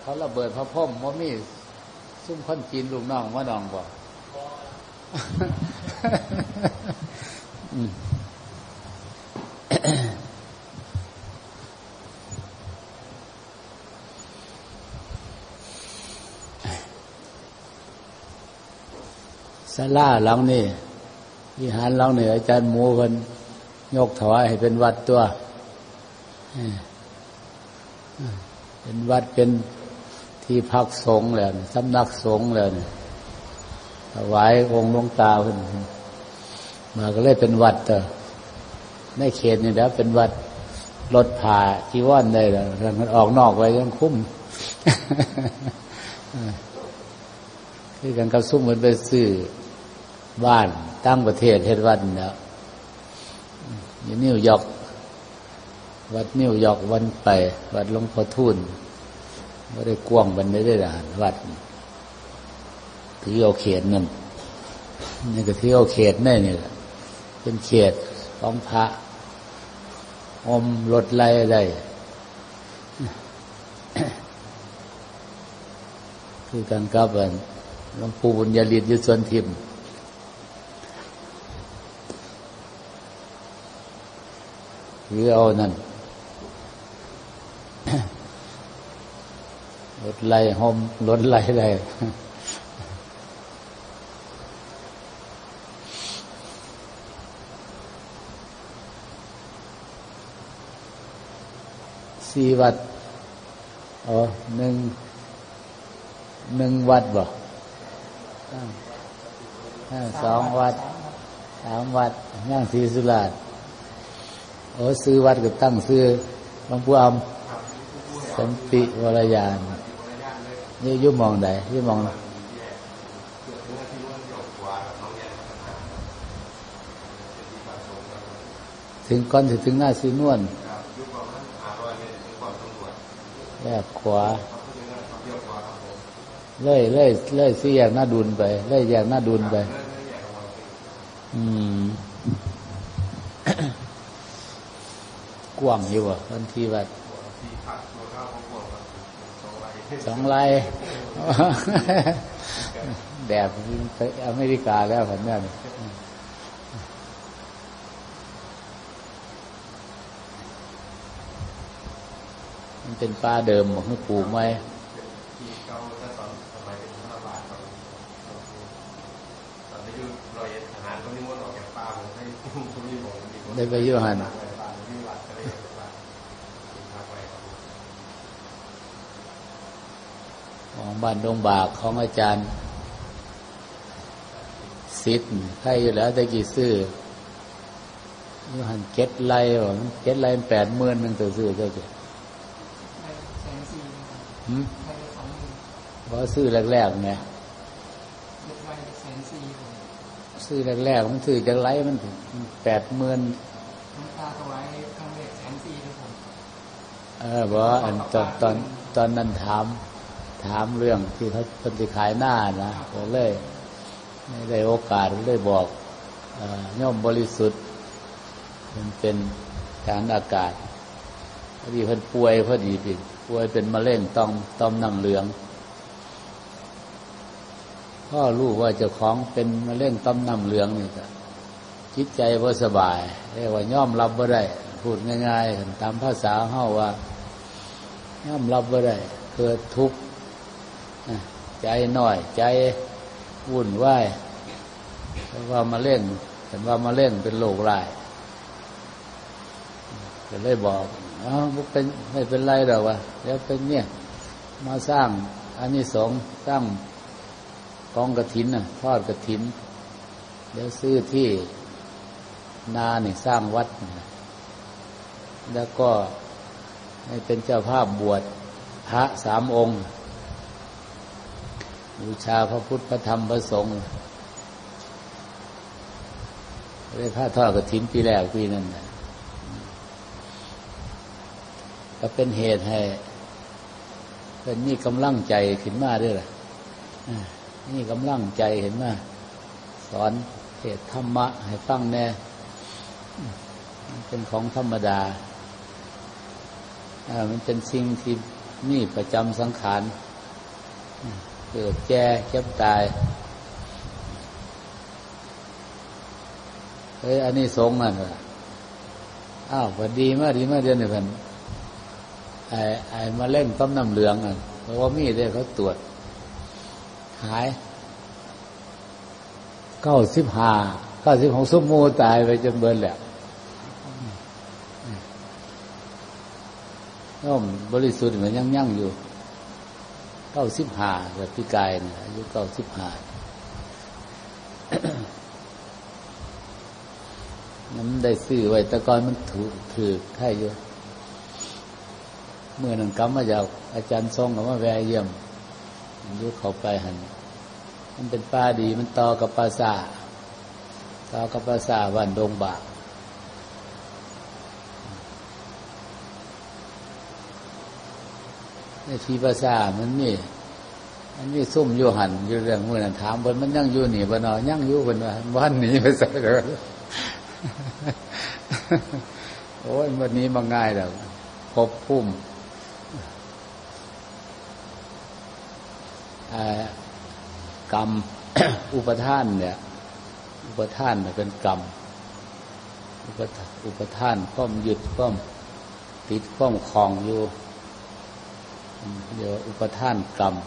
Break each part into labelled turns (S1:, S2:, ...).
S1: เขาระเบิดพระพรหมว่ามีซุ่มคนจีนลูกน้องว่าน้องบ่ศาลาหลังนี่วิหารหลังนี่อาจารย์หมูเพิ่นยกถวายให้เป็นวัดตัวเป็นวัดเป็นที่พักสงฆ์แล้วสำนักสงฆ์แล้วถวายองค์หลวงตาเพิ่นมาก็เลยเป็นวัดในเขตนี่แล้วเป็นวัดรถผ่าจีวรได้แล้วมันออกนอกไปยังคุ้มคือกันกับซุ่มมันไปซื้อบ้านตั้งประเทศเฮ็ดวัดแล้วอยู่นิวยอร์กวัดนิวยอร์กวันไปวัดหลวงพ่อทูลไม่ได้กว้างบันไดได้ด่านวัดถือเอาเขตนั่นนี่ก็ถือเอาเขตแน่นี่แหละเป็นเขตของพระอมรถไล่ได้คือกันกับหลวงปู่บุญญาฤทธิ์อยู่สวนทิมถือเอานั่นรถไล่ห่มรถไล่ได้สี่วัดหนึ่งวัดบ่สองวัดสามวัดย่างศรีสุราษฎร์ซื้อวัดก็ตั้งซื้อหลวงปู่อำสันติวรยานนี่ยุ่มองใดยุ่มองถึงก่อนถึงหน้าสีนวลแยกขวาเลื่อยสี่แยกหน้าดุลไปเลื่อยแยกหน้าดุลไปกว้างอยู่บ่ทันทีวัด2 ไร่แบบไปอเมริกาแล้วผมเนี่ยมันเป็นป่าเดิมบอกให้ปลูกไว้ได้ไปอยู่หันของบ้านดงบากของอาจารย์ศิษย์ใครอยู่แล้วแต่กี่ซื้ออยู่หัน7 ไร่หรอ7 ไร่ 80,000นึงตัวซื้อเจ้าจ้ะเพราะซื้อแรกๆไงซื้อแรกๆมันซื้อจากไร่มัน80,000บอกอันตอนนั้นถามเรื่องที่เขาเป็นที่ขายหน้านะก็เลยไม่ได้โอกาสเลยบอกโยมบริสุทธิ์มันเป็นทางอากาศพอดีเพิ่นป่วยพอดีป่วยเป็นมะเร็งต่อมน้ำเหลืองพ่อรู้ว่าเจ้าของเป็นมะเร็งต่อมน้ำเหลืองนี่ก็จิตใจบ่สบายเรียกว่ายอมรับบ่ได้พูดง่ายๆตามภาษาเฮาว่ายอมรับบ่ได้เกิดทุกข์ใจน้อยใจวุ่นวายเพราะว่ามะเร็งเห็นว่ามะเร็งเป็นโรคร้ายก็เลยบอกไม่เป็นไรหรอกวะเดี๋ยวเป็นเนี่ยมาสร้างอานิสงส์สร้างกองกฐินทอดกฐินเดี๋ยวซื้อที่นานี่สร้างวัดแล้วก็ให้เป็นเจ้าภาพบวชพระ3 องค์บูชาพระพุทธพระธรรมพระสงฆ์ได้พระทอดกฐินปีแรกปีนั้นก็เป็นเหตุให้เป็นนี่กำลังใจขึ้นมาด้วยล่ะนี่กำลังใจเห็นมาสอนเทศธรรมะให้ฟังแน่มันเป็นของธรรมดามันเป็นสิ่งที่นี่ประจำสังขารเกิดแก่เจ็บตายอันนี้สงฆ์นั่นเหรออ้าวพอดีมากเดือนนี้เพิ่นมาเล่นต้มน้ำเหลืองอ่ะเพราะว่ามีได้เขาตรวจหาย95ซุปมูตายไปจนเบิดแล้วน้อมบริสุทธิ์มันยังอยู่95แบบพี่กายเนี่ยอายุ95มันได้ซื้อไว้แต่ก่อนมันถือไข่อยู่เมื่อนั้นกลับมาจากอาจารย์ทรงกับมาแวะเยี่ยมยุคเขาไปหันมันเป็นป่าดีมันต่อกับปราสาทบ้านดงบากในที่ปราสาทมันมีซุ่มอยู่หันอยู่เรื่องเมื่อนั้นถามบนมันยังอยู่หนีบ่นอยังอยู่บนว่าบ้านหนีไปใส่เลยโอ้ยวันนี้มาง่ายแล้วพบพุ่มกรรม อุปทานเนี่ยอุปทานเป็นกรรมอุปทานข้อมยึดข้อมติดข้อมคลองอยู่เดี๋ยวอุปทานกรรม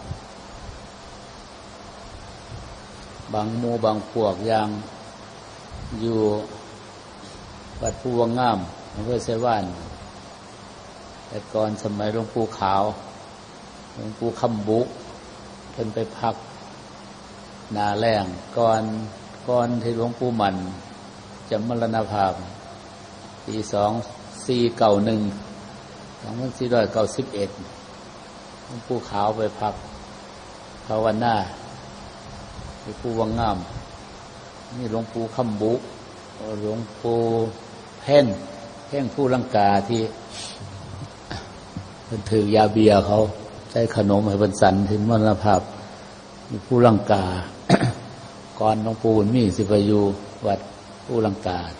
S1: บางหมู่บางพวกอย่างอยู่วัดภูวังงามอำเภอไชว่านแต่ก่อนสมัยหลวงปู่ขาวหลวงปู่คำบุเพิ่นไปพักนาแรงก่อนที่หลวงปู่มันจะมรณภาพปี2491 2491หลวงปู่ขาวไปพักภาวนาหลวงปู่วังงามนี่หลวงปู่คำบุหลวงปู่เพ่งผู้ลังกาที่เพิ่นถือยาเบียร์เขาใช้ขนมให้เพิ่นสันถึงมรณภาพมีผู้ลังกา ก่อนหลวงปู่มีสิไปอยู่วัดผู้ลังกา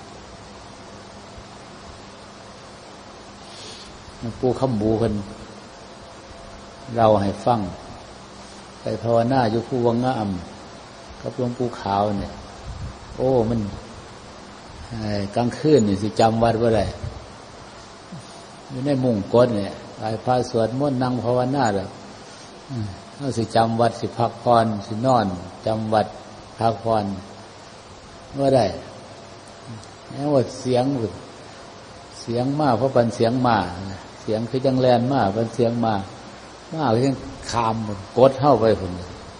S1: หลวงปู่คำบูเพิ่นเล่าให้ฟังไปภาวนาอยู่ผู้วังงามกับหลวงปู่ขาวเนี่ยโอ้มันกลางคืนนี่สิจำวัดว่าไรอยู่ในมุ้งกดเนี่ยไปพาสวดมนต์นั่งภาวนาแล้วเราสิจำวัดสิพักผ่อนสินอนจำวัดพักผ่อนว่าได้แม้ว่าเสียงมาเพราะเป็นเสียงมาเสียงคือจังแลนมาเป็นเสียงมาคือยังคามกดเข้าไปผม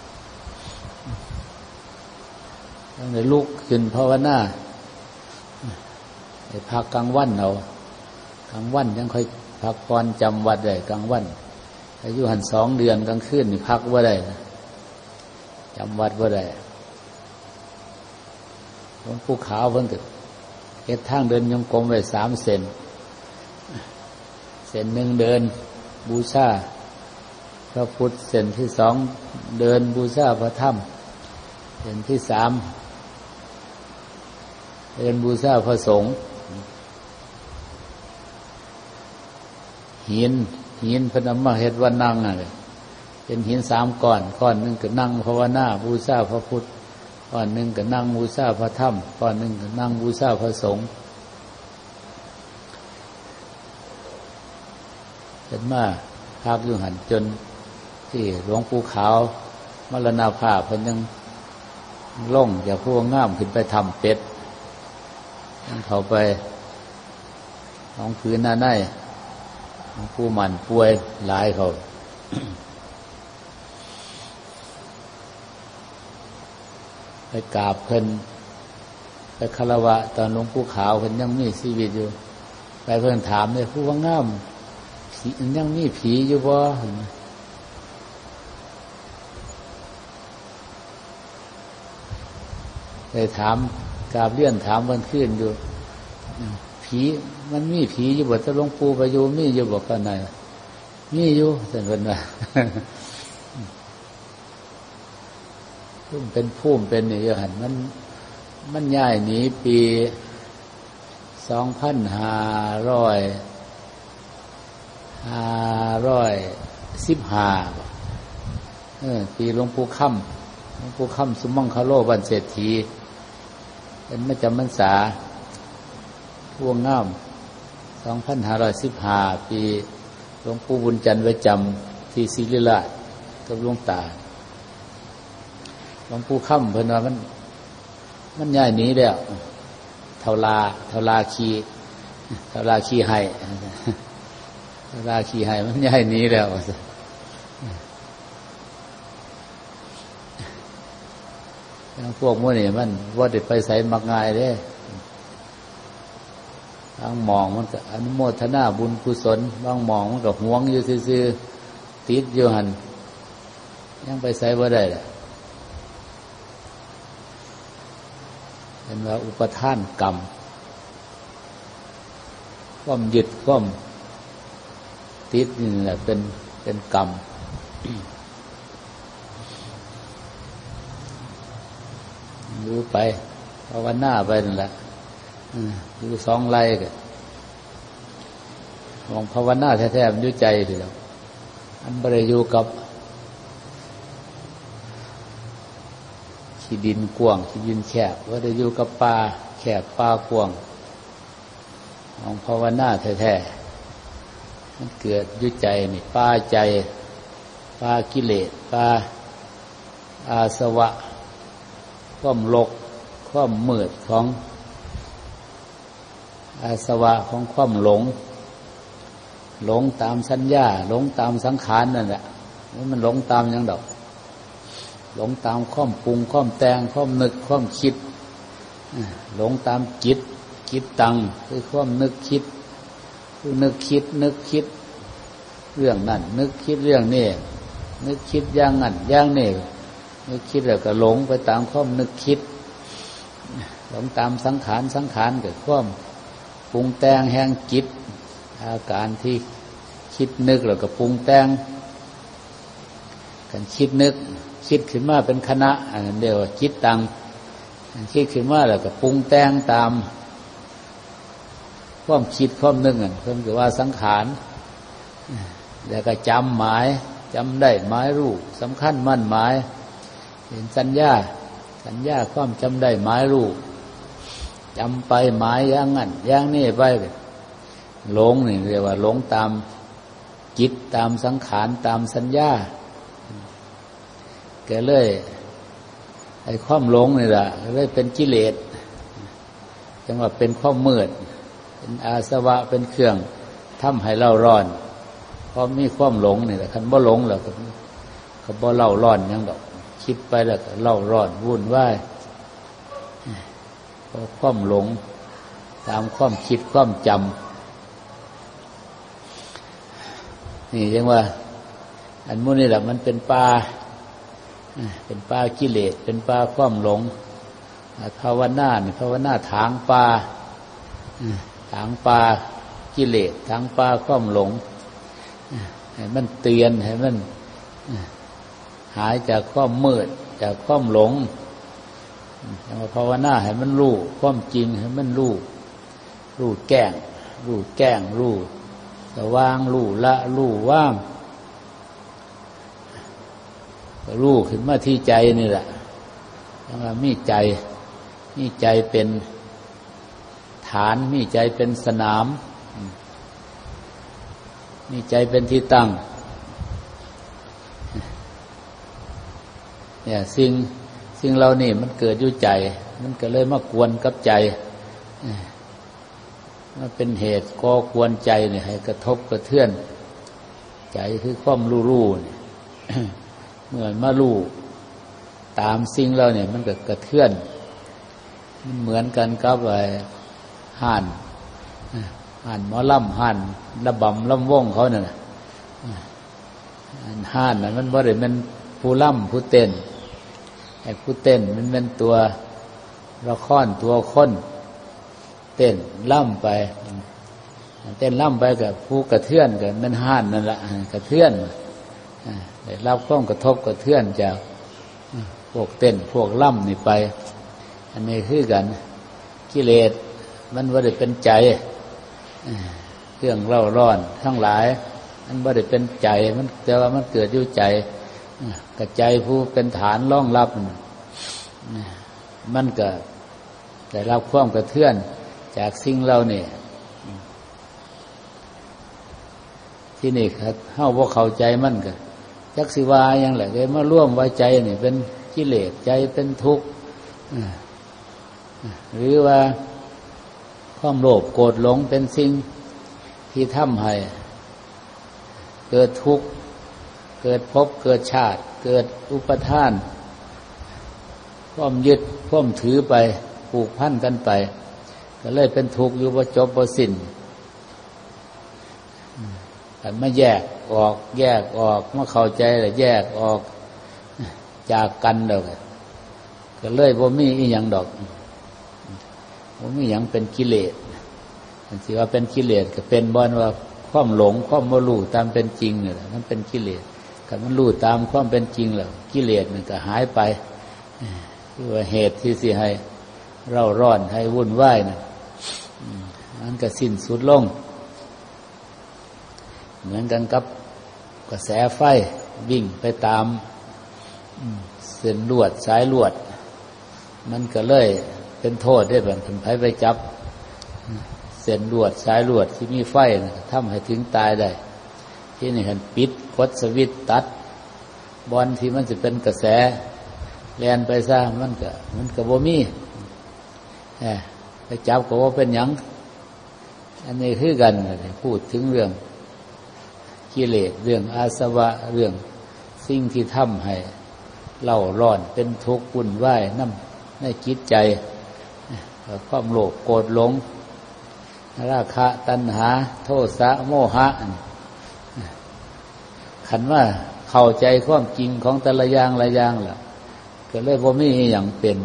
S1: ตั้งแต่ลุกขึ้นภาวนาไปพักกลางวันเอากลางวันยังค่อยพักผ่อนจำวัดได้กลางวันอายุหัน2 เดือนกลางคืนนี่พักว่าได้จำวัดว่าได้หลวงปู่ขาวเพิ่งตึกเฮ็ดทางเดินยงกลมไว้3 เซนหนึ่งเดินบูชาพระพุทธเส้นที่2เดินบูชาพระธรรมเส้นที่3เดินบูชาพระสงฆ์หินเพิ่นเอามาเฮ็ดว่านั่งเป็นหิน3 ก้อนนึงก็นั่งภาวนาบูชาพระพุทธก้อนนึงก็นั่งบูชาพระธรรมก้อนนึงก็นั่งบูชาพระสงฆ์เพิ่นมาพักอยู่หันจนที่หลวงปู่ขาวมรณภาพเพิ่นยังล่งจากผู้งามขึ้นไปทำเป็ดเข้าไปของพื้นหน้าในผู้มันป่วยหลายเขา ไปกราบเพิ่นไปคารวะตอนหลวงปู่ขาวเพิ่นยังมีชีวิตอยู่ไปเพิ่นถามเลยผู้ว่างามยังมีผีอยู่บ่ไปถามกราบเลี่ยนถามวันขึ้นอยู่ผีมันมีผีอยู่บ่ถ้าหลวงปู่ไปอยู่มีอยู่บ่กันไหนมีอยู่ท่านเพิ่นว่าเป็นภูมิเป็นนี่หั่นมันย้ายหนีปี2500 ปีหลวงปู่ค่ำสุมังคโลวันเศรษฐีเป็นประจำพรรษาช่วงงาม2515ปีหลวงปู่บุญจันทร์ไว้จำที่ศิริราชกับหลวงตาหลวงปู่ค่ำเพิ่นว่ามันย้ายหนีแล้วเท่าลาคีให้มันย้ายหนีแล้วอย่างพวกมื้อนี้มันบ่ได้ไปไสมักง่ายเด้บางหม่องมันก็อนุโมทนาบุญกุศลบางหม่องมันก็หวงอยู่ซื่อๆติดอยู่หั่นยังไปไสบ่ได้ล่ะเป็นว่าอุปทานกรรมความยึดความติดนี่แหละเป็นกรรมรู้ไปภาวนาไปนั่นแหละอยู่สองไร่กันมองภาวนาแท้ๆมันอยู่ใจเดียวอันบ่ได้อยู่กับขี้ดินกว้างขี้ดินแคบบ่ได้อยู่กับป่าแคบป่ากว้างมองภาวนาแท้ๆมันเกิดอยู่ใจนี่ป่าใจป่ากิเลสป่าอาสวะความหลงความมืดของอาสวะของความหลงตามสัญญาหลงตามสังขารนั่นแหละมันหลงตามอย่างดอกหลงตามความปรุงความแต่งความนึกความคิดหลงตามจิตตังคือความนึกคิดคือนึกคิดเรื่องนั้นนึกคิดเรื่องนี้นึกคิดอย่างนั้นอย่างนี้นึกคิดแล้วก็หลงไปตามความนึกคิดหลงตามสังขารเกิดความปรุงแต่งแห่งจิตอาการที่คิดนึกแล้วก็ปรุงแต่งกันคิดนึกคิดขึ้นมาเป็นคณะเรียกว่าจิตตังคิดขึ้นมาแล้วก็ปรุงแต่งตามความคิดความนึกเพิ่นก็ว่าสังขารแล้วก็จำหมายจำได้หมายรู้สำคัญมั่นหมายเห็นสัญญาความจำได้หมายรู้จำไปหมายอย่างนั้นอย่างนี้ไปหลงนี่เรียกว่าหลงตามจิตตามสังขารตามสัญญาแกเลยไอ้ความหลงนี่แหละเลยเป็นกิเลสจังว่าเป็นความมืดเป็นอาสวะเป็นเครื่องทำให้เราร้อนเพราะมีความหลงนี่แหละคันบ่หลงแล้วก็บ่เล่าร้อนหยังดอกคิดไปแล้วก็เล่าร้อนวุ่นวายเพราะความหลงตามความคิดความจำนี่จังว่าอันมื้อนี่แหละมันเป็นป่ากิเลสเป็นป่าความหลงภาวนาถางป่ากิเลสถางป่าความหลงให้มันเตือนให้มันหายจากความมืดจากความหลงภาวนาให้มันรู้ความจริงให้มันรู้แก้งรู้สว่างรู้ละรู้ว่างรู้ขึ้นมาที่ใจนี่แหละมีใจเป็นฐานมีใจเป็นสนามมีใจเป็นที่ตั้งเนี่ยสิ่งเรานี่มันเกิดอยู่ใจมันก็เลยมากวนกับใจมันเป็นเหตุก่อกวนใจเนี่ยให้กระทบกระเทือนใจคือความรู้เนี่ยเมื่อมารู้ตามสิ่งเราเนี่ยมันก็กระเทือนมันเหมือนกันกับไอ้ห่านหมอลำห่านระบำลำวงเขาเนี่ยห่านมันบ่ได้เป็นผู้ล่ำผู้เต้นไอ้ผู้เต้นมันเป็นตัวละครตัวคนเต้นล่ำไปกับผู้กระเทือนกับมันห่านนั่นแหละกระเทือนได้รับความกระทบกระเทือนจากพวกเต้นพวกล่ำนี่ไปอันนี้คือกันกิเลสมันบ่ได้เป็นใจเครื่องเล่าร้อนทั้งหลายมันบ่ได้เป็นใจมันแต่ว่ามันเกิดอยู่ใจกระใจผู้เป็นฐานรองรับมันก็ได้รับความกระเทือนจากสิ่งเหล่านี้ที่นี่ครับเฮาบ่เข้าใจมันก็จักสิว่าหยังแหละเลยมาร่วมไว้ใจนี่เป็นกิเลสใจเป็นทุกข์หรือว่าความโลภโกรธหลงเป็นสิ่งที่ทำให้เกิดทุกข์เกิดภพเกิดชาติเกิดอุปทานความยึดความถือไปผูกพันกันไปก็เลยเป็นทุกข์อยู่บ่จบบ่สิ้นแต่ไม่แยกออกเมื่อเข้าใจแล้วแยกออกจากกันดอกก็เลยบ่มีอีหยังดอกบ่มีหยังเป็นกิเลสมันสิว่าเป็นกิเลสก็เป็นบ่อนว่าความหลงความบ่รู้ตามเป็นจริงนี่แหละมันเป็นกิเลสก็มันรู้ตามความเป็นจริงแล้วกิเลสมันก็หายไปคือว่าเหตุที่สิให้เร่าร้อนให้วุ่นวายน่ะมันก็สิ้นสุดลงเหมือนกันกับกระแสไฟวิ่งไปตามเส้นลวดสายลวดมันก็เลยเป็นโทษได้แบบคนไปจับเส้นลวดสายลวดที่มีไฟทำให้ถึงตายได้ที่นี่เห็นปิดกดสวิตช์ตัดบอลที่มันจะเป็นกระแสแลนไปซะมันก็บ่มีไปจับก็ว่าเป็นหยังอันนี้คือกันพูดถึงเรื่องกิเลสเรื่องอาสวะเรื่องสิ่งที่ทำให้เล่าร้อนเป็นทุกข์วุ่นวายน้ำในจิตใจความโลภโกรธหลงราคะตัณหาโทสะโมหะขันว่าเข้าใจความจริงของแต่ละอย่างละอย่างล่ะก็เลยบ่มีอย่างเป็น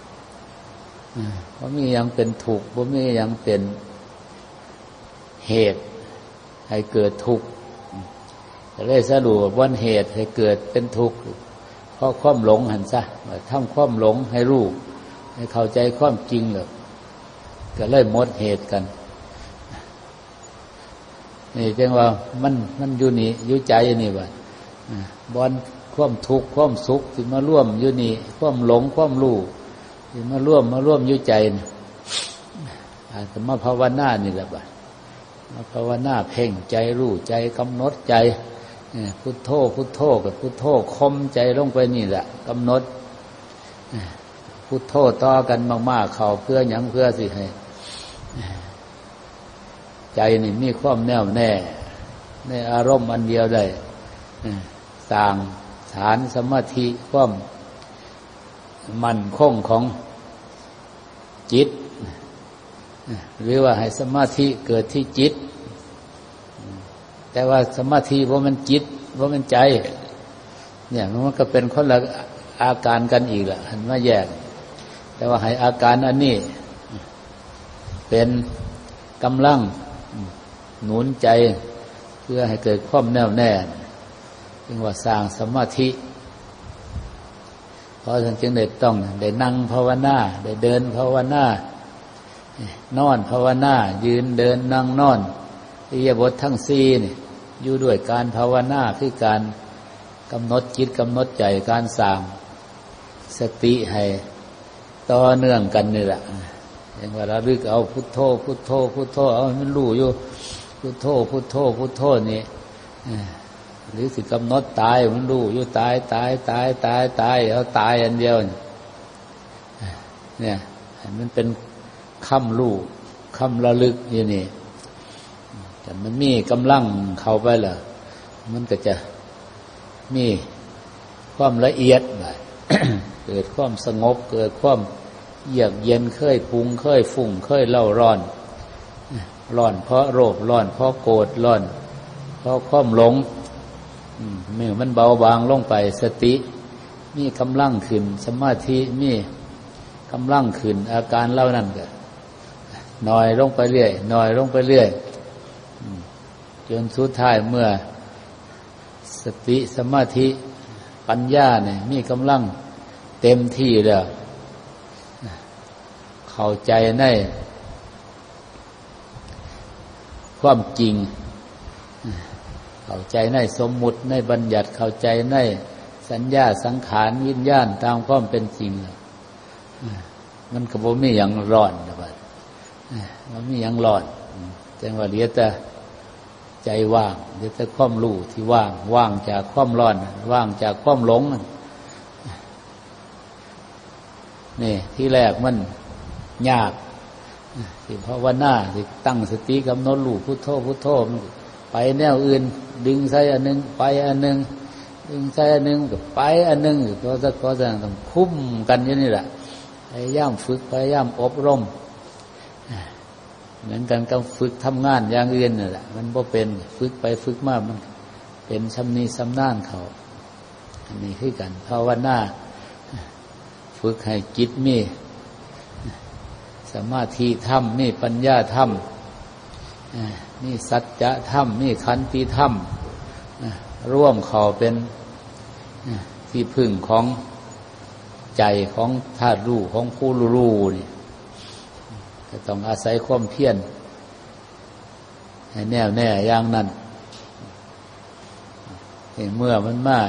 S1: บ่มีอย่างเป็นทุกข์บ่มีอย่างเป็นเหตุให้เกิดทุกข์ก็เลยสรุปว่าเหตุให้เกิดเป็นทุกข์เพราะความหลงหันซะทำความหลงให้รู้ให้เข้าใจความจริงเลยก็เลยหมดเหตุกันนี่จึงว่ามันอยู่นี่อยู่ใจนี่ว่าบอนความทุกข์ความสุขที่มาร่วมอยู่นี่ความหลงความรู้ที่มาร่วมอยู่ใจนี่อาจจะมาภาวนานี่แหละบ่มาภาวนาเพ่งใจรู้ใจกำหนดใจพุทโธพุทโธกับพุทโธคมใจลงไปนี่แหละกำหนดพุทโธต่อกันมากๆเข้าเพื่อหยังเพื่อสิให้ใจนี่มีความแน่วแน่ในอารมณ์อันเดียวได้สร้างฐานสมาธิความมั่นคงของจิตหรือว่าให้สมาธิเกิดที่จิตแต่ว่าสมาธิว่ามันจิตว่ามันใจเนี่ยมันก็เป็นคนละอาการกันอีกแหละหันมาแยกแต่ว่าให้อาการอันนี้เป็นกำลังหนุนใจเพื่อให้เกิดความแน่วแน่จึงว่าสร้างสมาธิเพราะฉะนั้นจึงได้นั่งภาวนาได้เดินภาวนานอนภาวนายืนเดินนั่งนอนอิริยาบถทั้งสี่นี่อยู่ด้วยการภาวนาคือการกำหนดจิตกำหนดใจการสร้างสติให้ต่อเนื่องกันนี่แหละอย่างว่าระลึกเอาพุทโธพุทโธพุทโธเอามันรู้อยู่พุทโธพุทโธพุทโธนี่หรือสิกำหนดตายมันรู้อยู่ตายเอาตายอันเดียวเนี่ยมันเป็นคำรู้คำระลึกอยู่นี่แต่มันมีกำลังเข้าไปล่ะมันก็จะมีความละเอียดไป เกิดความสงบเกิดความเยือกเย็นเคยปรุงเคยฟุ้งเคยเล่าร้อนเพราะโลภร้อนเพราะโกรธร้อนเพราะความหลงเมื่อมันเบาบางลงไปสติมีกำลังขึ้นสมาธิมีกำลังขึ้นอาการเหล่านั้นก็น้อยลงไปเรื่อยจนสุดท้ายเมื่อสติสมาธิปัญญาเนี่ยมีกำลังเต็มที่แล้วเข้าใจในความจริงเข้าใจในสมมุติในบัญญัติเข้าใจในสัญญาสังขารวิญญาณตามความเป็นจริงมันก็บ่มีหยังร้อนนะบัดบ่มีหยังร้อนจังว่าเหลือแต่ใจว่างเหลือแต่ความรู้ที่ว่างจากความร้อนว่างจากความหลงนี่ที่แรกมันยากที่ภาวนาที่ตั้งสติกำหนดรู้พุทโธพุทโธมันไปแนวอื่นดึงใส่อันนึงไปอันนึงดึงใส่อันนึงก็ไปอันนึงก็จะต้องคุ้มกันอยู่นี่แหละพยายามฝึกพยายามอบรมเหมือนกันกับฝึกทำงานอย่างอื่นนั่นแหละมันบ่เป็นฝึกไปฝึกมามันเป็นชำนิชำนาญเขาอันนี้คือกันภาวนาฝึกให้จิตมีสมาธิธรรมมีปัญญาธรรมมีสัจจะธรรมมีขันติธรรมร่วมเข้าเป็นที่พึ่งของใจของธาตุรู้ของผู้รู้นี่ก็ต้องอาศัยความเพียรให้แน่วแน่อย่างนั้นเมื่อมันมา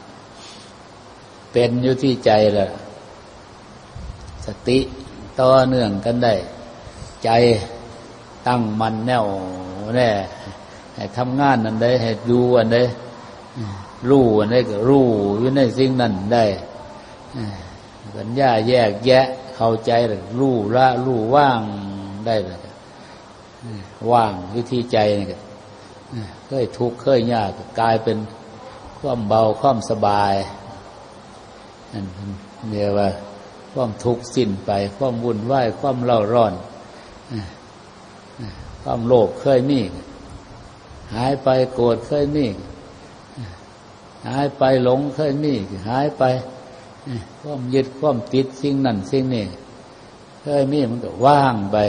S1: เป็นอยู่ที่ใจแล้วสติต่อเนื่องกันได้ใจตั้งมั่นแน่วแน่ให้ทำงานอันใดให้ดูอันใดรู้อันใดก็รู้อยู่ในสิ่งนั้นได้ปัญญาแยกแยะเข้าใจแล้วรู้ละรู้ว่างได้แล้วว่างวิธีใจนี่ก็เคยทุกข์เคยยากกลายเป็นความเบาความสบายนั่นเรียกว่าความทุกข์สิ้นไปความวุ่นวายความเร่าร้อนความโลภเคยมีหายไปโกรธเคยมีหายไปหลงเคยมีหายไปความยึดความติดสิ่งนั้นสิ่งนี้เคยมีมันก็ว่างไป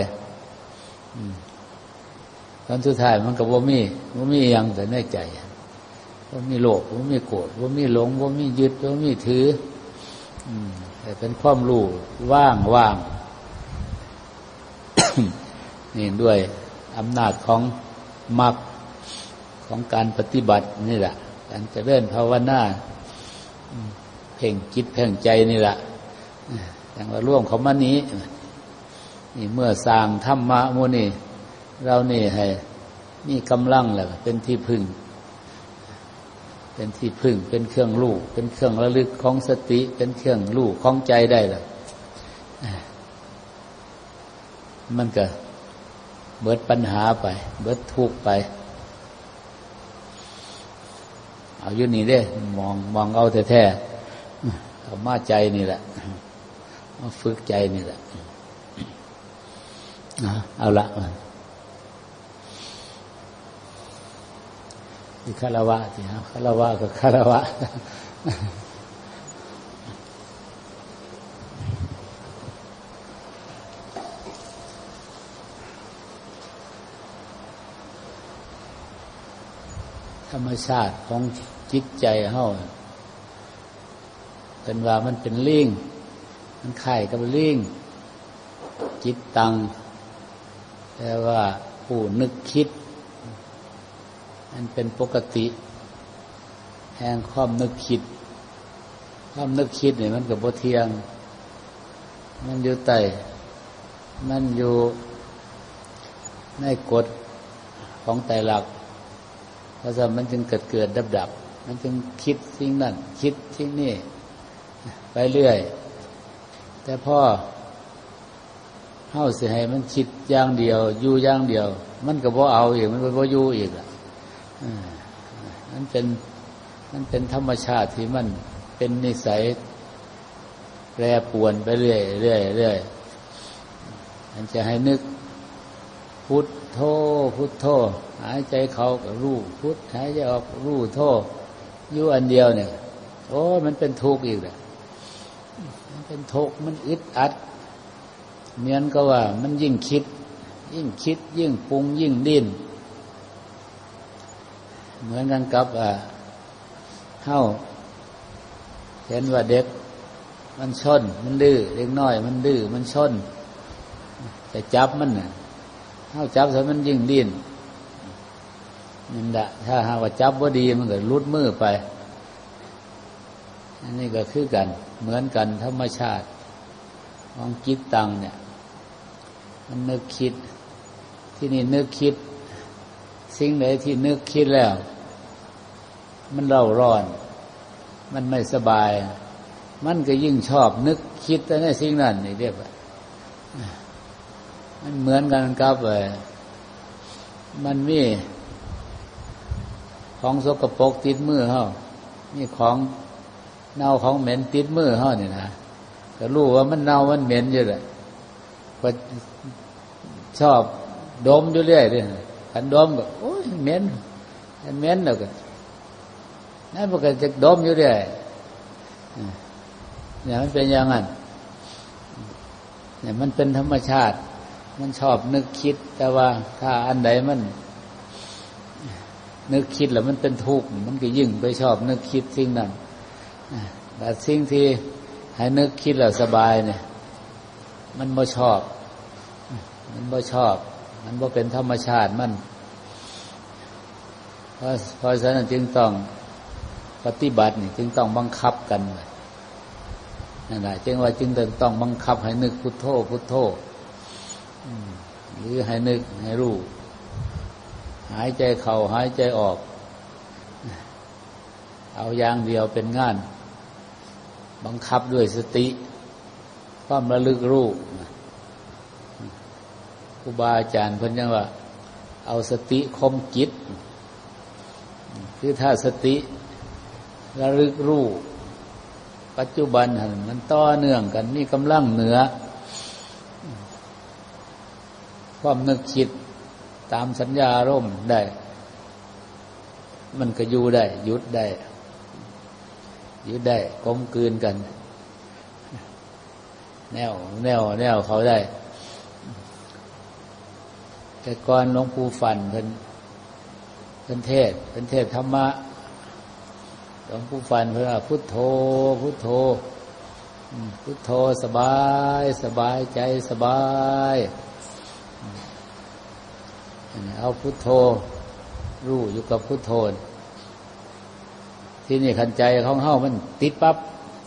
S1: ตอนสุดท้ายมันก็บ่มีอย่างแต่ในใจบ่มีโลภบ่มีโกรธบ่มีหลงบ่มียึดบ่มีถือแต่เป็นความรู้ว่างนี่ด้วยอำนาจของมรรคของการปฏิบัตินี่แหละการเจริญภาวนาเพ่งจิตเพ่งใจนี่แหละอย่างว่าร่วมเขามานี้นี่เมื่อสร้างธรรมะโมนี่เรานี่ให้มีกำลังแล้วเป็นที่พึ่งเป็นที่พึ่งเป็นเครื่องรู้เป็นเครื่องระลึกของสติเป็นเครื่องรู้ของใจได้แล้วมันก็เบิดปัญหาไปเบิดทุกข์ไปเอาอยู่นี่เด้มองเอาแท้ๆเอามาใจนี่แหละมาฝึกใจนี่แหละเอาละที่คารวะที่คารวะก็คารวะธรรมชาติของจิตใจเฮาเป็นว่ามันเป็นลิงมันไข่กับลิงจิตตังแปลว่าผู้นึกคิดมันเป็นปกติแห่งความนึกคิดเนี่ยมันก็บ่เที่ยงมันอยู่ใต้มันอยู่ในกฎของไตรลักษณ์เพราะฉะนั้นมันจึงเกิดดับมันจึงคิดสิ่งนั้นคิดสิ่งนี้ไปเรื่อยแต่พอเฮาสิให้มันคิดอย่างเดียวอยู่อย่างเดียวมันก็บ่เอาอีกมันก็บ่อยู่อีกล่ะมันเป็นธรรมชาติที่มันเป็นนิสัยแปรปรวนไปเรื่อยมันจะให้นึกพุทโธพุทโธหายใจเข้าก็รู้พุทหายใจออกรู้โธอยู่อันเดียวเนี่ยโอ้มันเป็นทุกข์อีกแหละมันเป็นทุกข์มันอึดอัดเหมือนกับว่ามันยิ่งคิดยิ่งปรุงยิ่งดิ้นเหมือนกันกับเฮาเห็นว่าเด็กมันชนมันดื้อเด็กน้อยมันดื้อมันชนจะจับมันน่ะเฮาจับซะมันยิ่งดิ้นนั่นแหละถ้าหากว่าจับว่าดีมันก็ลุดมือไปอันนี้ก็คือกันเหมือนกันธรรมชาติของจิตตังเนี่ยมันนึกคิดที่นี่นึกคิดสิ่งไหนที่นึกคิดแล้วมันเร่าร้อนมันไม่สบายมันก็ยิ่งชอบนึกคิดแต่ในสิ่งนั้นนี่เรียกว่ามันเหมือนกันกับมันมีของสกปรกติดมือเฮามีของเน่าของเหม็นติดมือเฮานี่นะก็รู้ว่ามันเน่ามันเหม็นอยู่แหละก็ชอบดมอยู่เรื่อยเลยคันดมก็โอ้ยเหม็นมันเหม็นแล้วก็นั่นมันก็จะดมอยู่เรื่อยเนี่ยมันเป็นอย่างนั้นเนี่ยมันเป็นธรรมชาติมันชอบนึกคิดแต่ว่าถ้าอันใดมันนึกคิดแล้วมันเป็นทุกข์มันก็ยิ่งไปชอบนึกคิดสิ่งนั้นแต่สิ่งที่ให้นึกคิดแล้วสบายเนี่ยมันบ่ชอบมันบ่ชอบมันบ่เป็นธรรมชาติมันเพราะฉะนั้นจึงต้องปฏิบัตินี่จึงต้องบังคับกันนั่นแหละจึงว่าจึงต้องบังคับให้นึกพุทโธพุทโธหรือให้นึกให้รู้หายใจเข้าหายใจออกเอาอย่างเดียวเป็นงานบังคับด้วยสติความระลึกรู้ครูบาอาจารย์เพิ่นยังว่าเอาสติข่มจิตคือถ้าสติระลึกรู้ปัจจุบันมันต่อเนื่องกันมีกำลังเหนือความนึกคิดตามสัญญาอารมณ์ได้มันก็อยู่ได้หยุดได้กลมกลืนกันแนวเขาได้แต่ก่อนหลวงปู่ฟันเพิ่นเทศธรรมะหลวงปู่ฟันเพิ่นว่าพุทโธพุทโธพุทโธสบายใจสบายเอาพุทโธรู้อยู่กับพุทโธที่นี่ขันใจของเฮามันติดปั๊บ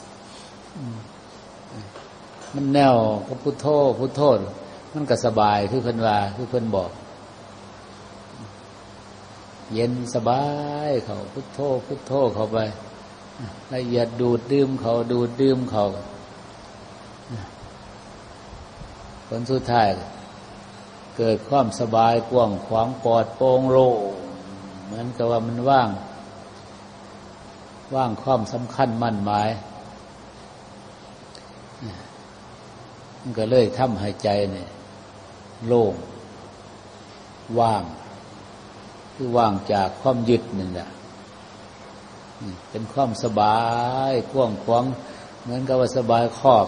S1: มันแนวก็พุทโธพุทโธมันก็สบายคือเพิ่นว่าคือเพิ่นบอกเย็นสบายเขาพุทโธพุทโธเข้าไปละเอียดดูดดื่มเขาผลสุดท้ายเกิดความสบายกว้างขวางปลอดโปร่งโล่งเหมือนกับว่ามันว่างความสำคัญมั่นหมายมันก็เลยทำให้ใจเนี่ยโล่งว่างคือว่างจากความยึดนั่นแหละเป็นความสบายกว้างขวางเหมือนกับว่าสบายครอบ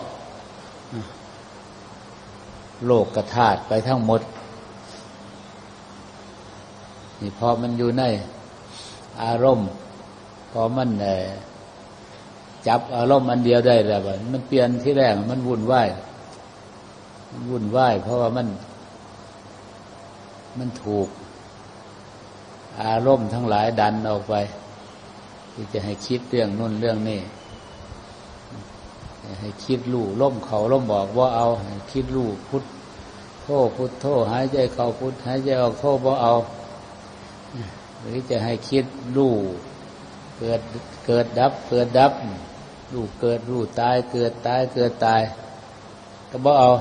S1: โลกกธาตุไปทั้งหมดนี่พอมันอยู่ในอารมณ์พอมันจับอารมณ์อันเดียวได้แล้วมันเปลี่ยนที่แรกมันวุ่นวายเพราะว่ามันถูกอารมณ์ทั้งหลายดันออกไปที่จะให้คิดเรื่องนู่นเรื่องนี้ให้คิดรู้ล่มเขาล่มบอกว่าเอาให้คิดรู้พุทโธพุทโธหายใจเข้าพุทหายใจออกโธบ่เอาหรือจะให้คิดรู้เกิดดับรู้เกิดรู้ตายเกิดตายก็บ่เอา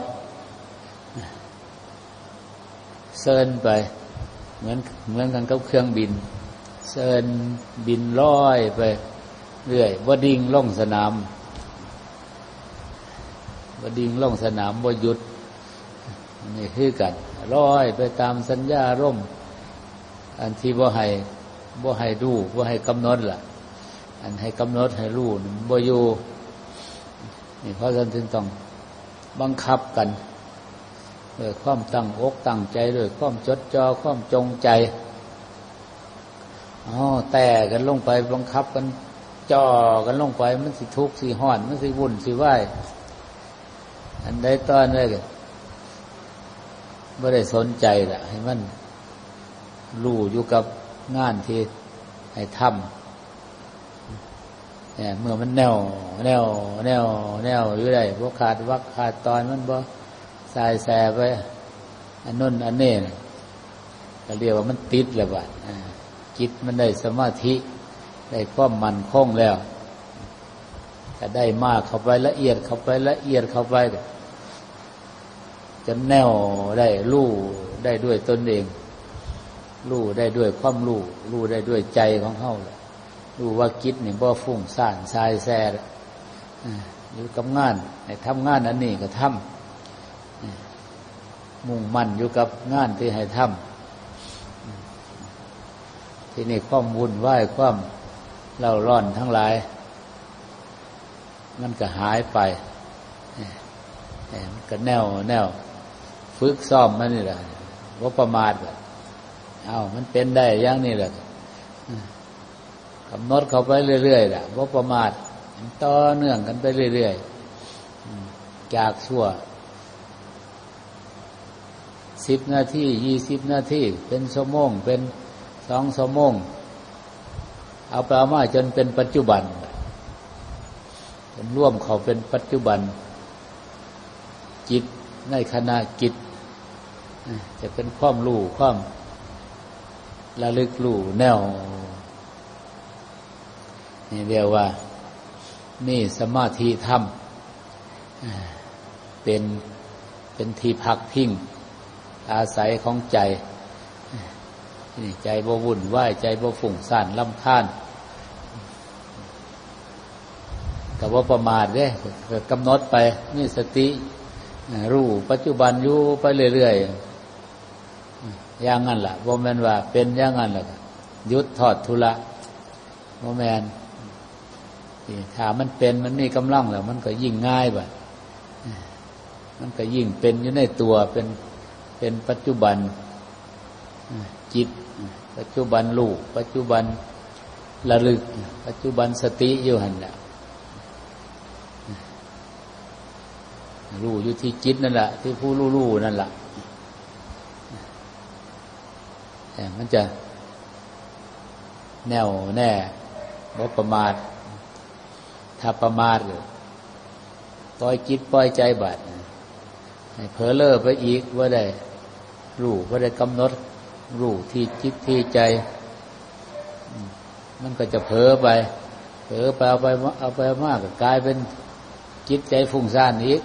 S1: เซินไปเหมือนกันกับเครื่องบินเซินบินลอยไปเรื่อยบ่ดิ่งลงสนามบ่หยุดนี่คือกันลอยไปตามสัญญาร่มอันที่บ่ให้ดูบ่ให้กำหนดล่ะอันให้กำหนดให้รู้บ่อยู่นี่เพราะฉะนั้นจึงต้องบังคับกันด้วยความตั้งอกตั้งใจด้วยความจดจ่อความจงใจแต่กันลงไปบังคับกันจ่อกันลงไปมันสิทุกข์สิฮ้อนมันสิวุ่นสิวายอันใดตอนใดก็บ่ได้สนใจล่ะให้มันรู้อยู่กับงานที่ให้ทำเนี่ยเมื่อมันแนวอยู่ได้บ่ขาดวรรคขาดตอนมันบ่สายแสไปอันนู้นอันนี้ก็เรียกว่ามันติดแล้วบัดจิตมันได้สมาธิได้ความมั่นคงแล้วจะได้มากเข้าไปละเอียดเข้าไปจนแนวได้รู้ได้ด้วยตนเองรู้ได้ด้วยความรู้ได้ด้วยใจของเฮารู้ว่าจิตนี่บ่ฟุ้งซ่านสายแซ่อยู่กับงานให้ทำงานอันนี้ก็ทำมุ่งมั่นอยู่กับงานที่ให้ทำที่นี่ความวุ่นวายความเล่าร้อนทั้งหลายมันก็หายไปมันก็แน่วฝึกซ้อมมันนี่แหละว่าประมาทมันเป็นได้อย่างนี้แหละกำหนดเข้าไปเรื่อยๆแหละว่าประมาทต่อเนื่องกันไปเรื่อยๆจากชั่ว10 นาที20 นาทีเป็นชั่วโมงเป็น2 ชั่วโมงเอาไปเอามาจนเป็นปัจจุบันเป็นร่วมเขาเป็นปัจจุบันจิตในขณะจิตจะเป็นความรู้ความระลึกรู้แนวนี่เรียกว่านี่สมาธิธรรมเป็นที่พักพิงอาศัยของใจนี่ใจบ่วุ่นวายใจบ่ฟุ้งซ่านรำคาญก็บ่ประมาทเด้กำหนดไปมีสติรู้ปัจจุบันอยู่ไปเรื่อยๆอย่างนั้นล่ะบ่แม่นว่าเป็นอย่างนั้นล่ะหยุดทอดทุระบ่แม่นถ้ามันเป็นมันมีกำลังแล้วมันก็ยิ่งง่ายบัดมันก็ยิ่งเป็นอยู่ในตัวเป็นปัจจุบันจิตปัจจุบันรู้ปัจจุบันระลึกปัจจุบันสติอยู่หั่นน่ะรู้อยู่ที่จิตนั่นแหละที่ผู้รู้นั่นแหละแต่มันจะแน่วแน่บ่ประมาทถ้าประมาทปล่อยจิตปล่อยใจบัดให้เผลอเล่อไปอีกว่าได้รู้ว่าได้กำหนดรู้ที่จิตที่ใจมันก็จะเผลอไปเอาไปมากก็กลายเป็นจิตใจฟุ้งซ่านอีก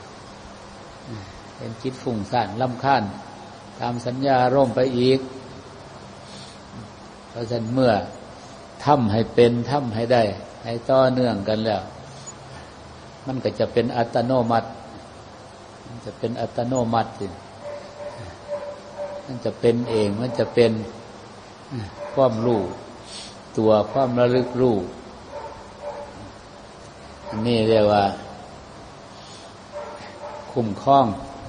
S1: เป็นจิตฟุ้งซ่านรำคาญตามสัญญาร่มไปอีกเพราะฉะนั้นเมื่อทำให้เป็นทำให้ได้ให้ต่อเนื่องกันแล้วมันก็จะเป็นอัตโนมัติมันจะเป็นอัตโนมัติมันจะเป็นเองมันจะเป็นความรู้ตัวความระลึกรู้อันนี้เรียกว่าคุ้มคร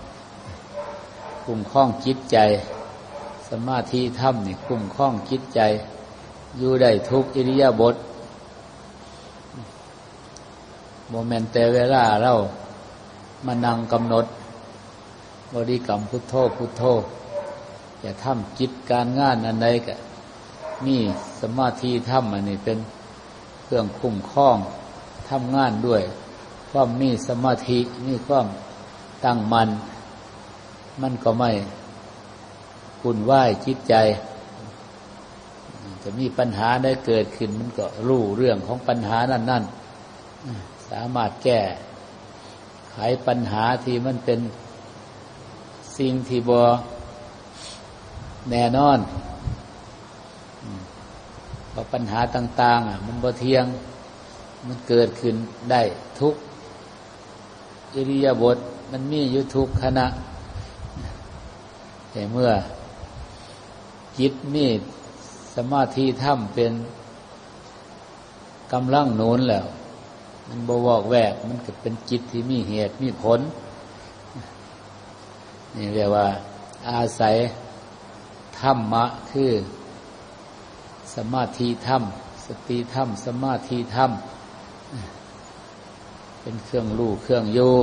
S1: องจิตใจสมาธิธรรมนี่คุ้มครองจิตใจอยู่ได้ทุกอิริยาบถโมเมนต์แต่เวลาเรามานั่งกำหนดบริกรรมพุทโธพุทโธอย่าทำจิตการงานอันใดก็มีสมาธิธรรมอันนี้เป็นเครื่องคุ้มครองทำงานด้วยความมีสมาธิมีความตั้งมั่นมันก็ไม่วุ่นวายจิตใจจะมีปัญหาได้เกิดขึ้นมันก็รู้เรื่องของปัญหานั้นสามารถแก้ไขปัญหาที่มันเป็นสิ่งที่บ่แน่นอนเพราะปัญหาต่างๆมันบ่เที่ยงมันเกิดขึ้นได้ทุกอิริยาบถมันมีอยู่ทุกขณะแต่เมื่อจิตมีสมาธิธรรมเป็นกำลังหนุนแล้วมันบ่วอกแวกมันก็เป็นจิตที่มีเหตุมีผลนี่เรียกว่าอาศัยธรรมะคือสมาธิธรรมสติธรรมสมาธิธรรมเป็นเครื่องรู้เครื่องอยู่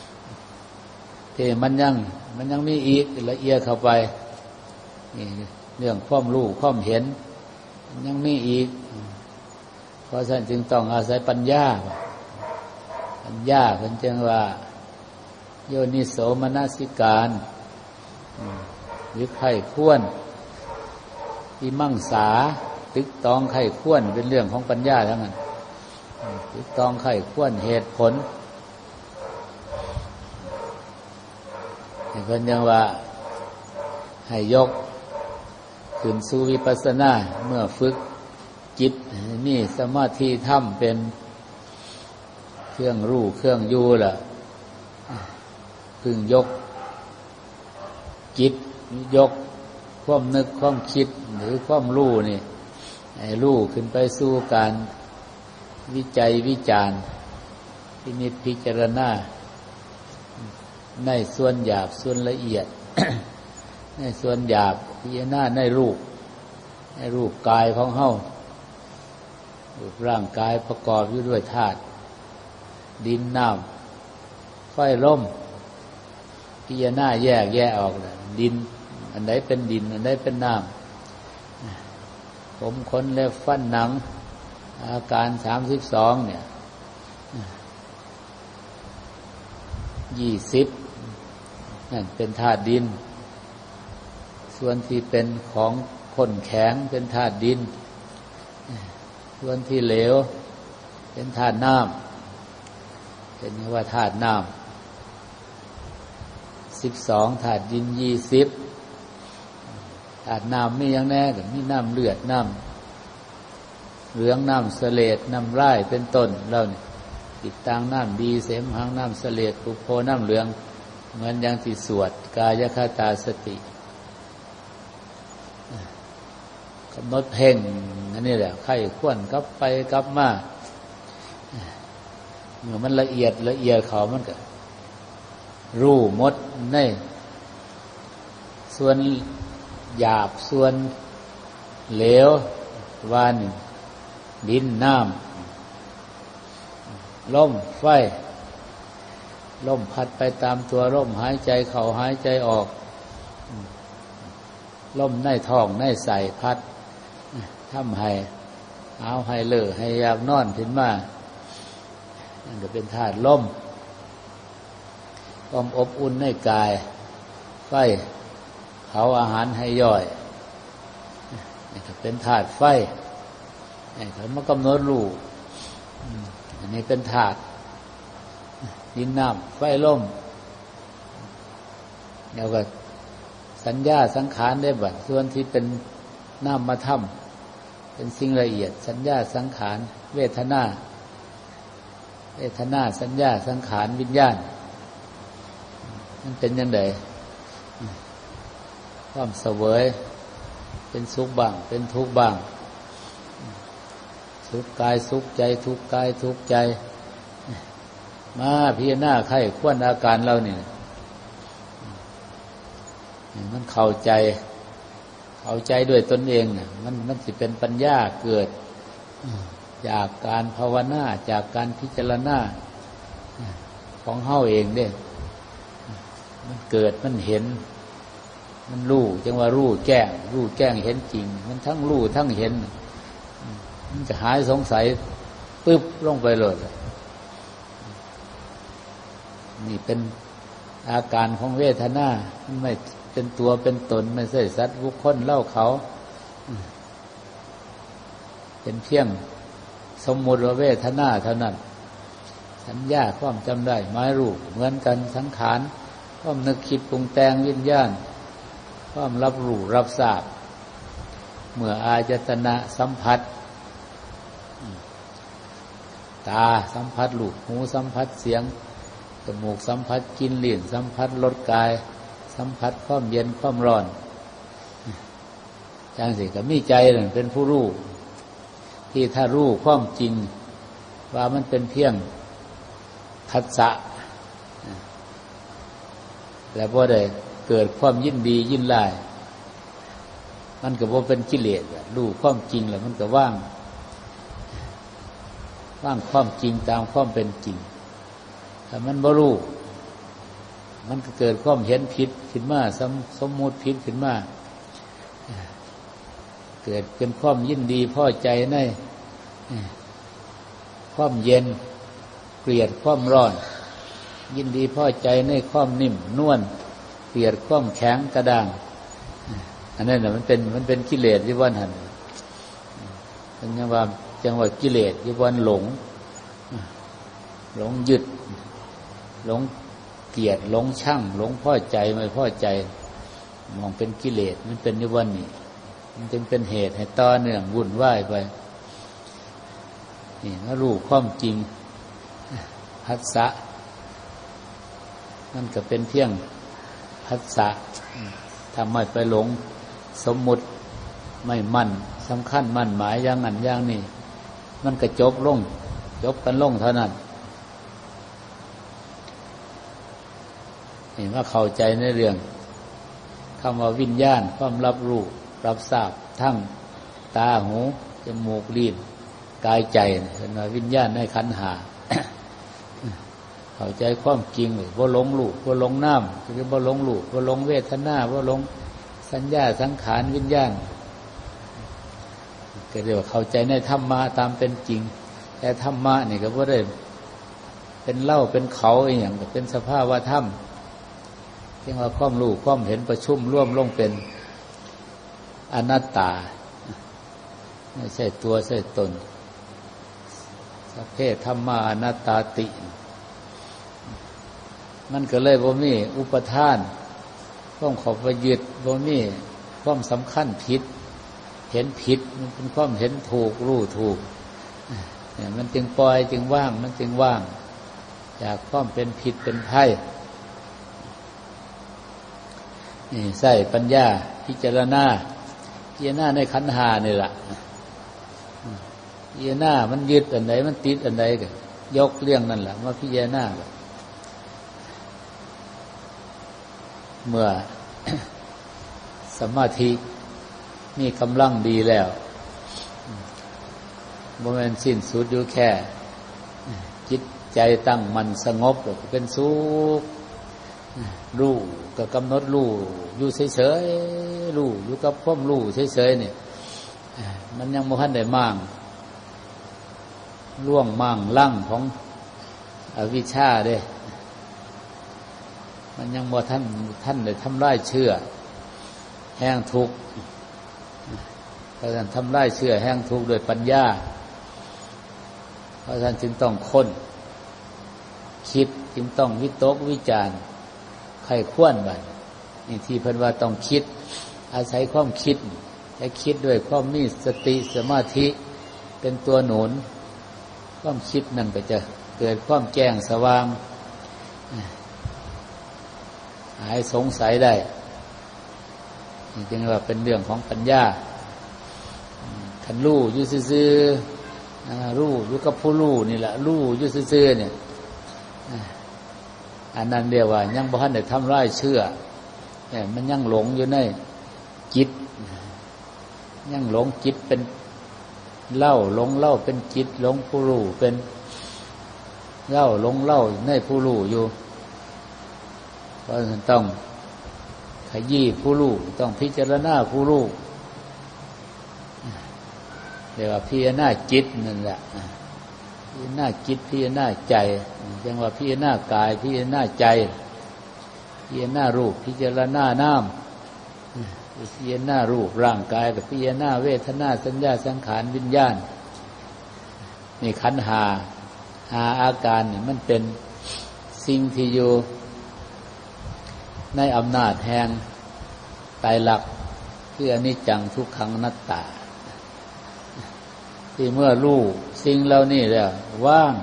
S1: ที่มันยังมีอีกละเอียดเข้าไปนี่เรื่องความรู้ความเห็นยังมีอีกเพราะฉะนั้นจึงต้องอาศัยปัญญาเพิ่นจึงว่าโยนิโสมนสิการวิไข้ควรวิมังสาตึกตองไข้ควรเป็นเรื่องของปัญญาทั้งนั้นตึกตองไข้ควรเหตุผลเพิ่นยังว่าให้ยกขึ้นสู่วิปัสสนาเมื่อฝึกจิตนี่สมาธิธรรมเป็นเครื่องรู้เครื่องอยู่ล่ะพึงยกจิตยกความนึกความคิดหรือความรู้นี่ให้รู้ขึ้นไปสู่การวิจัยวิจารณ์พินิจพิจารณาในส่วนหยาบส่วนละเอียด ในส่วนหยาบพิจารณาในรูปกายของเฮารูปร่างกายประกอบอยู่ด้วยธาตุดินน้ำไฟลมพิจารณาแยกออกดินอันใดเป็นดินอันใดเป็นน้ำผมขนเล็บฟันหนังอาการ32เนี่ย20นั่นเป็นธาตุดินส่วนที่เป็นของข้นแข็งเป็นธาตุดินส่วนที่เหลวเป็นธาตุน้ำเป็นว่าธาตุน้ำ12ธาตุดิน20ธาตุน้ำมีอย่างแน่ก็มีน้ำเลือดน้ำเหลืองน้ำเสลดน้ำร่ายเป็นต้นแล้วนี่ติดตังน้ำดีเสมหังน้ำเสลดปุโพน้ำเหลืองเหมือนอย่างที่สวดกายคตาสติกำหนดเพ่งอันนี้แหละไข้ควรกลับไปกลับมาเมื่อมันละเอียดเขามันก็รู้หมดในส่วนหยาบส่วนเหลวว่านี่ดินน้ำลมไฟลมพัดไปตามตัวลมหายใจเข้าหายใจออกลมในท้องในไส้พัดทำให้เอาให้เลอะให้อยากนอนขึ้นมานั่นก็เป็นธาตุลมความอบอุ่นในกายไฟเผาอาหารให้ย่อยนี่ก็เป็นธาตุไฟนี่เขามากำหนดรู้อันนี้เป็นธาตุดินน้ำไฟลมแล้วก็สัญญาสังขารได้บัดส่วนที่เป็นน้ำมาทำเป็นสิ่งละเอียดสัญญาสังขารเวทนาสัญญาสังขารวิญญาณมันเป็นยังไงความเสวยเป็นสุขบ้างเป็นทุกข์บ้างสุขกายสุขใจทุกข์กายทุกข์ใจมาพิจารณาไข้ควรอาการเรานี่มันเข้าใจด้วยตนเองน่ะมันสิเป็นปัญญาเกิดจากการภาวนาจากการพิจารณาของเฮาเองเด้มันเกิดมันเห็นมันรู้จังว่ารู้แจ้งเห็นจริงมันทั้งรู้ทั้งเห็นมันจะหายสงสัยปึ๊บลงไปเลยนี่เป็นอาการของเวทนาไม่เป็นตัวเป็นตนไม่ใช่สัตว์บุคคลเล่าเขาเป็นเพียงสมมุติว่าเวทนาเท่านั้นสัญญาความจำได้หมายรู้เหมือนกันสังขารความนึกคิดปรุงแต่งวิญญาณความรับรู้รับทราบเมื่ออายตนะสัมผัสตาสัมผัสรูปหูสัมผัสเสียงจมูกสัมผัสกลิ่นลิ้นสัมผัสรสกายสัมผัสความเย็นความร้อนจังสิก็มีใจนั่นเป็นผู้รู้ที่ถ้ารู้ความจริงว่ามันเป็นเพียงผัสสะแล้วบ่ได้เกิดความยินดียินร้ายมันก็บ่เป็นกิเลสรู้ความจริงแล้วมันก็ว่างความจริงตามความเป็นจริงถ้ามันบ่รู้มันก็เกิดความเห็นผิดขึ้นมาสมมุติผิดขึ้นมาเกิดเป็นความยินดีพอใจในความเย็นเกลียดความร้อนยินดีพอใจในความนิ่มนวลเกลียดความแข็งกระด้างอันนั้นน่ะมันเป็นกิเลสอยู่วันหันเป็นจังว่ากิเลสอยู่วันหลงยึดหลงเกลียดหลงชั่งหลงพอใจไม่พอใจมองเป็นกิเลสมันเป็นอยู่วันนี้มันจึงเป็นเหตุให้ต่อเนื่องวุ่นวายไปนี่ถ้ารู้ความจริงภัสสะนั่นก็เป็นเพียงภัสสะทำให้ไปหลงสมมุติไม่มั่นสำคัญมั่นหมายอย่างนั้นอย่างนี้มันก็จบกันลงเท่านั้นเห็นว่าเข้าใจในเรื่องคำว่าวิญญาณความรับรู้รับทราบทั้งตาหูจมูกลิ้นกายใจเป็นว่าวิญญาณในขันธ์ห้า เข้าใจความจริงเลยว่าหลงรูปว่าหลงน้ำคือว่าหลงรูปว่าหลงเวทนาว่าหลงสัญญาสังขารวิญญาณก็เรียกว่าเข้าใจในธรรมะตามเป็นจริงแต่ธรรมะนี่ก็บ่ได้เป็นเล่าเป็นเขาอย่างก็เป็นสภาวะธรรมเรียกว่าความรู้ความเห็นประชุมร่วมลงเป็นอนัตตาไม่ใช่ตัวใช่ตนสัพเพธัมมาอนัตตาติมันก็เลยบ่มีอุปทานความเข้าไปยึดบ่มีความสำคัญผิดเห็นผิดมันเป็นความเห็นถูกรู้ถูกเนี่ยมันจึงปล่อยจึงว่างมันจึงว่างจากความเป็นผิดเป็นภัยนี่ใส่ปัญญาพิจารณาในขันธ์ห้านี่ล่ะพิจารณามันยึดอันใดมันติดอันใดก็ยกเรื่องนั่นแหละมาพิจารณาเมื่อ สมาธิมีกำลังดีแล้วบ่แม่นสิ้นสุดอยู่แค่จิตใจตั้งมั่นสงบก็เป็นสุขรู้ก็กำหนดรู้อยู่เฉยๆรู้อยู่กับความรู้เฉยๆเนี่ยมันยังบ่ทันได้มั่งล่วงมั่งลั่งของอวิชชาเด้มันยังบ่ท่านได้ทำลายเชื่อแห่งทุกข์เพราะฉะนั้นทำลายเชื่อแห่งทุกข์โดยปัญญาเพราะฉะนั้นจึงต้องค้นคิดจึงต้องวิตกวิจารณ์ใครควรบัดนี่ที่เพิ่นว่าต้องคิดอาศัยความคิดแต่คิดด้วยความมีสติสมาธิเป็นตัวหนุนความคิดนั่นก็จะเกิดความแจ้งสว่างหายสงสัยได้จึงว่าเป็นเรื่องของปัญญาคันรู้อยู่ซื่อๆรู้อยู่กับผู้รู้นี่แหละรู้อยู่ซื่อๆเนี่ยอันนั้นเรียกว่ายังบ่ทันได้ทำลายเชื่อเนี่ยมันยังหลงอยู่ในจิตยังหลงจิตเป็นเหล้าหลงเหล้าเป็นจิตหลงผู้รู้เป็นเหล้าหลงเหล้าในผู้รู้อยู่เพราะฉะนั้นต้องขยี้ผู้รู้ต้องพิจารณาผู้รู้เรียกว่าพิจารณาจิตนั่นแหละพิจารณาจิตพิจารณาใจเรียกว่าพิจารณากายพิจารณาใจพิจารณารูปพิจารณานามพิจารณารูปร่างกายกับพิจารณาเวทนาสัญญาสังขารวิญญาณนี่ขันธ์ห้าอาการนี่มันเป็นสิ่งที่อยู่ในอำนาจแห่งไตรลักษณ์คืออนิจจังทุกขังอนัตตาที่เมื่อรู้สิ่งเหล่านี้แล้วว่าง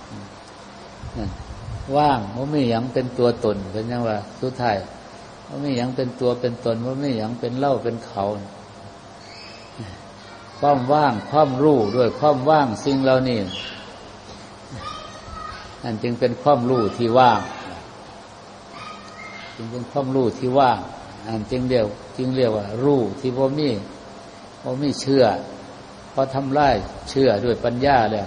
S1: บ่มีหยังเป็นตัวตนเป็นจังว่าสุดท้ายบ่มีหยังเป็นตัวเป็นตนบ่มีหยังเป็นเราเป็นเขาความว่างความรู้ด้วยความว่างสิ่งเหล่านี้นั่นจึงเป็นความรู้ที่ว่างจึงเป็นความรู้ที่ว่างอันจึงเรียกว่ารู้ที่บ่มีเชื่อพอทำลายเชื่อด้วยปัญญาแล้ว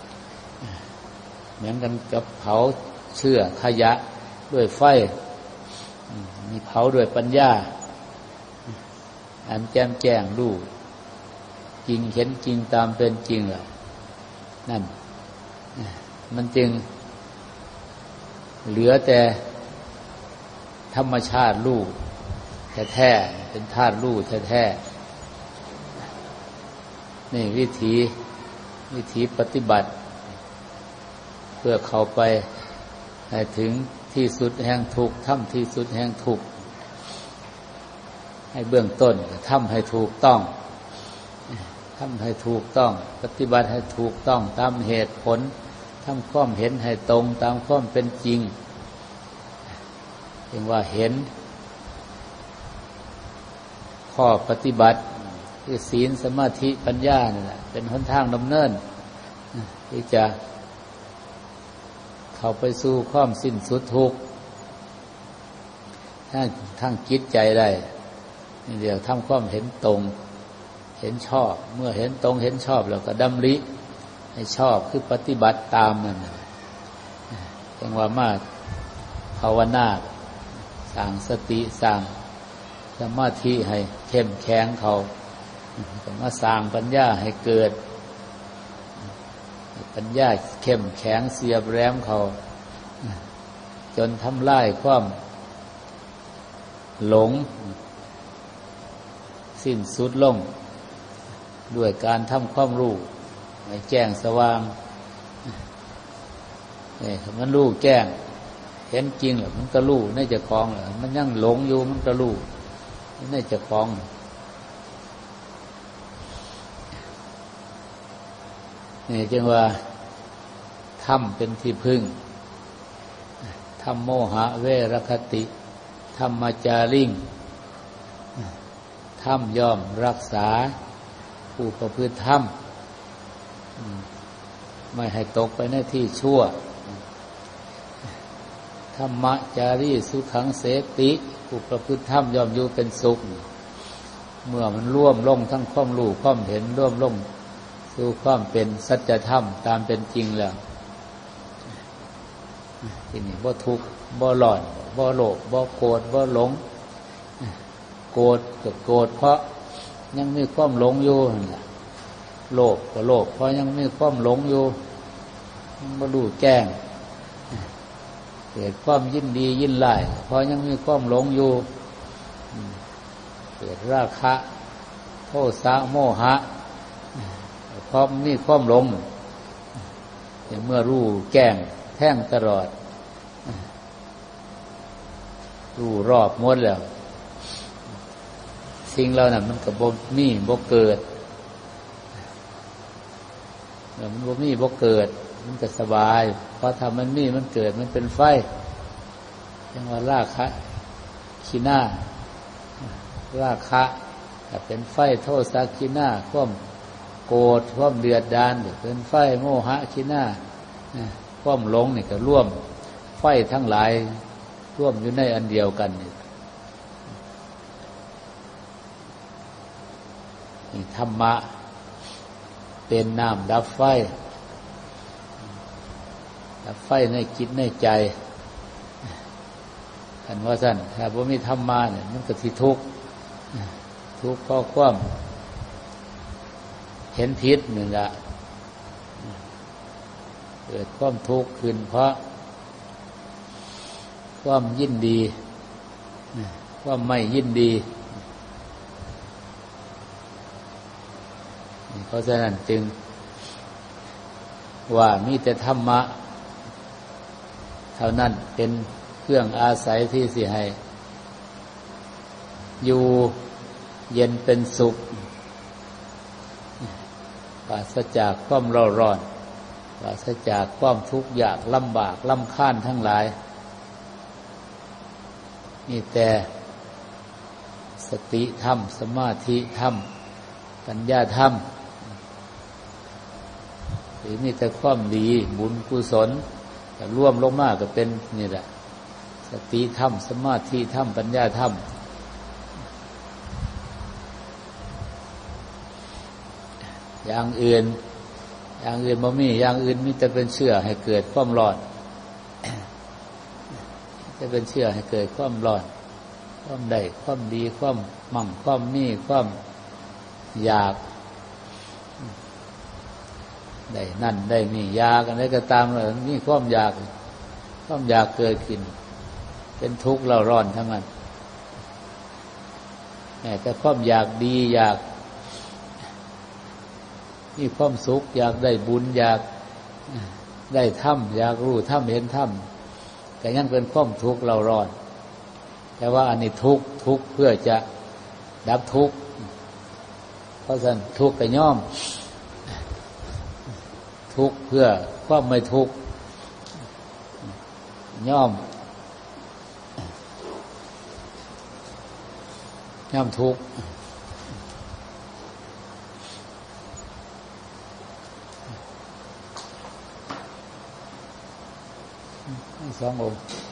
S1: เหมือนกันกับเผาเชื่อขยะด้วยไฟมีเผาด้วยปัญญาอันแจ่มแจ้งรู้จริงเห็นจริงตามเป็นจริงล่ะนั่นมันจึงเหลือแต่ธรรมชาติรู้แท้ๆเป็นธาตุรู้แท้ๆนี่วิธีปฏิบัติเพื่อเข้าไปให้ถึงที่สุดแห่งทุกข์ทำที่สุดแห่งทุกข์ให้เบื้องต้นทำให้ถูกต้องทำให้ถูกต้องปฏิบัติให้ถูกต้องตามเหตุผลทำความเห็นให้ตรงตามความเป็นจริงเรียกว่าเห็นข้อปฏิบัติคือศีลสมาธิปัญญานี่แหละเป็นหนทางดำเนินที่จะเข้าไปสู่ความสิ้นสุดทุกข์ทางจิตใจได้นี่เดียวทำความเห็นตรงเห็นชอบเมื่อเห็นตรงเห็นชอบแล้วก็ดำริให้ชอบคือปฏิบัติตามนั่นเรียกว่ามาภาวนาสร้างสติสร้างสมาธิให้เข้มแข็งเขาก็มาสร้างปัญญาให้เกิดปัญญาเข้มแข็งเสียบแหลมเขาจนทำลายความหลงสิ้นสุดลงด้วยการทำความรู้ให้แจ้งสว่างนี่มันรู้แจ้งเห็นจริงหรือมันก็รู้ในเจ้าของหรือมันยังหลงอยู่มันก็รู้ในเจ้าของนี่จึงว่าธรรมเป็นที่พึ่งธรรมโมหะเวรคติธรรมจาริงธรรมย่อมรักษาผู้ประพฤติธรรมไม่ให้ตกไปในที่ชั่วธรรมจารีสุขังเสติผู้ประพฤติธรรมย่อมอยู่เป็นสุขเมื่อมันร่วมลงทั้งความรู้ความเห็นร่วมลงสู่ความเป็นสัจธรรมตามเป็นจริงแล้วทีนี้บ่ทุกข์บ่ร้อนบ่โลภบ่โกรธบ่หลงโกรธก็โกรธเพราะยังมีความหลงอยู่นั่นแหละโลภก็โลภเพราะยังมีความหลงอยู่บ่รู้แจ้งเกิดความยินดียินไล่เพราะยังมีความหลงอยู่เกิดราคะโทสะโมหะเพราะมีความหลงเมื่อรู้แจ้งแท่งตลอดรู้รอบหมดแล้วสิ่งเหล่านั้นมันก็บ่มีบ่เกิดมันบ่มีบ่เกิดมันก็สบายเพราะถ้ามันมีมันเกิดมันเป็นไฟเรียกว่าราคะขีน่าราคะถ้าเป็นไฟโทสะขีน่าความโกรธความเดือดดาลเป็นไฟโมหะขีน่าความหลงนี่ก็ร่วมไฟทั้งหลายร่วมอยู่ในอันเดียวกันนี่ธรรมะเป็นน้ำดับไฟดับไฟในจิตในใจคันว่าซั่นถ้าบ่มีธรรมะเนี่ยมันก็สิทุกข์ทุกข์เพราะความเห็นผิดนี่ล่ะเกิดความทุกข์ขึ้นเพราะความยินดีความไม่ยินดีเพราะฉะนั้นจึงว่ามีแต่ธรรมะเท่านั้นเป็นเครื่องอาศัยที่สิให้อยู่เย็นเป็นสุขปราศจากความเร่าร้อนปราศจากความทุกข์ยากลำบากรำคาญทั้งหลายมีแต่สติธรรมสมาธิธรรมปัญญาธรรมหรือมีแต่ความดีบุญกุศลแต่ร่วมลงมากก็เป็นนี่แหละสติธรรมสมาธิธรรมปัญญาธรรมอย่างอื่นบ่มีอย่างอื่นมีแต่เป็นเชื่อให้เกิดความร้อนจะเป็นเชื่อให้เกิดความร้อนความได้ความดีความมั่งความมีความอยากได้นั่นได้นี่ยากันได้ก็ตามเลยนี่ความอยากเกิดขึ้นเป็นทุกข์เราร้อนทั้งนั้นแต่ความอยากดีอยากมีความสุขอยากได้บุญอยากได้ธรรมอยากรู้ธรรมเห็นธรรมก็ยังเป็นความทุกข์เราร้อนแต่ว่าอันนี้ทุกข์เพื่อจะดับทุกข์เพราะฉะนั้นทุกข์ก็ย่อมทุกข์เพื่อความไม่ทุกข์ย่อมทุกข์สององค์